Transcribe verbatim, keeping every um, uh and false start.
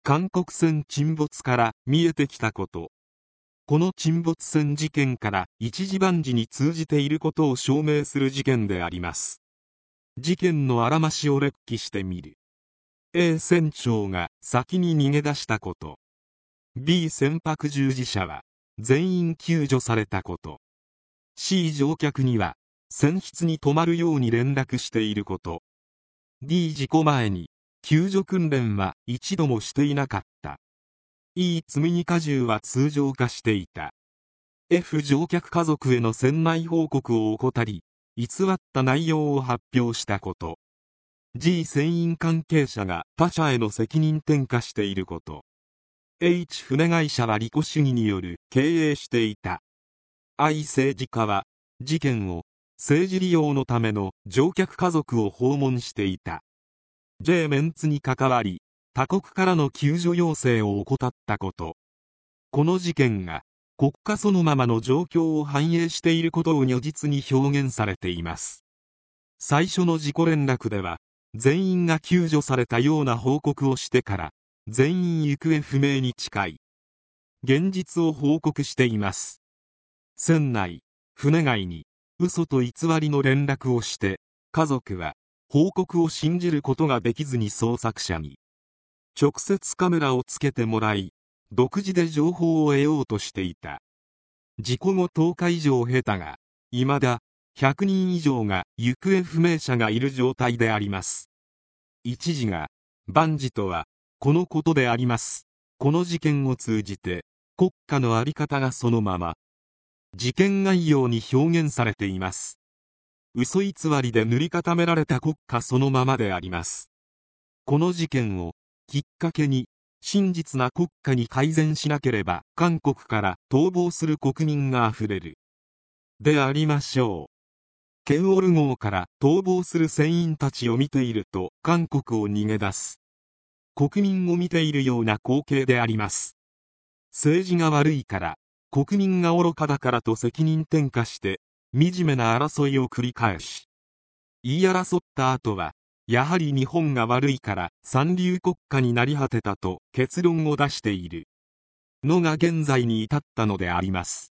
韓国船沈没から見えてきたこと。この沈没船事件から一時万事に通じていることを証明する事件であります。事件のあらましを列記してみる。A 船長が先に逃げ出したこと。B 船舶従事者は全員救助されたこと。C 乗客には船室に泊まるように連絡していること。D 事故前に救助訓練は一度もしていなかった。E 積み荷荷重は通常化していた。F 乗客家族への船内報告を怠り偽った内容を発表したこと。G 船員関係者が他者への責任転嫁していること。H 船会社は利己主義による経営していた。I 政治家は事件を政治利用のための乗客家族を訪問していた。J メンツに関わり他国からの救助要請を怠ったこと。この事件が国家そのままの状況を反映していることを如実に表現されています。最初の事故連絡では全員が救助されたような報告をしてから全員行方不明に近い現実を報告しています。船内、船外に嘘と偽りの連絡をして家族は報告を信じることができずに捜索者に直接カメラをつけてもらい独自で情報を得ようとしていた。事故後とおか以上経たが未だひゃくにん以上が行方不明者がいる状態であります。一時が万事とはこのことであります。この事件を通じて国家の在り方がそのまま事件概要に表現されています。嘘偽りで塗り固められた国家そのままであります。この事件をきっかけに真実な国家に改善しなければ韓国から逃亡する国民があふれるでありましょう。ケンオル号から逃亡する船員たちを見ていると韓国を逃げ出す国民を見ているような光景であります。政治が悪いから国民が愚かだからと責任転嫁して惨めな争いを繰り返し言い争った後はやはり日本が悪いから三流国家になり果てたと結論を出しているのが現在に至ったのであります。